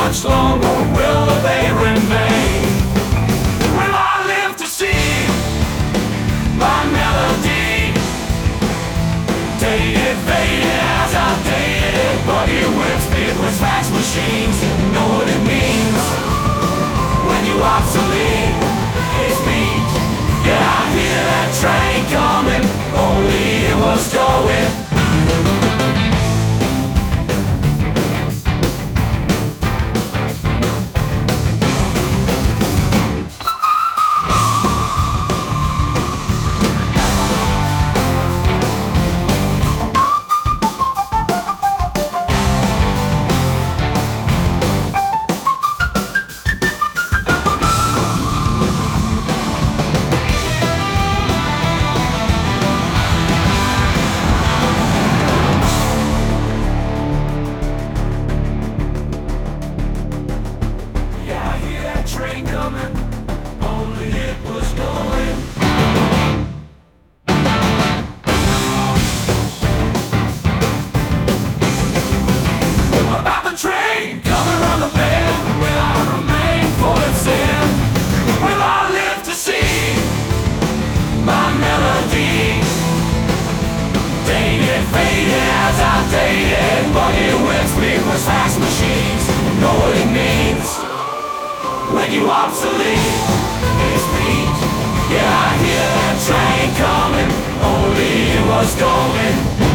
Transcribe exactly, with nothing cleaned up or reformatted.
much longer will they remain? Will I live to see my melody dated, faded, as outdated? Buggy whips, big with fax machines. Know what it means when you obsolete? It's me. Yeah, I hear that train coming, only it was going. Train coming, only it was going. About the train coming around the bend, will I remain for its end? Will I live to see my melody dated, faded, as outdated? Buggy whips, big with fax machines. Know what it means when you obsolete? It's me. Yeah, I hear that train coming, only it was going.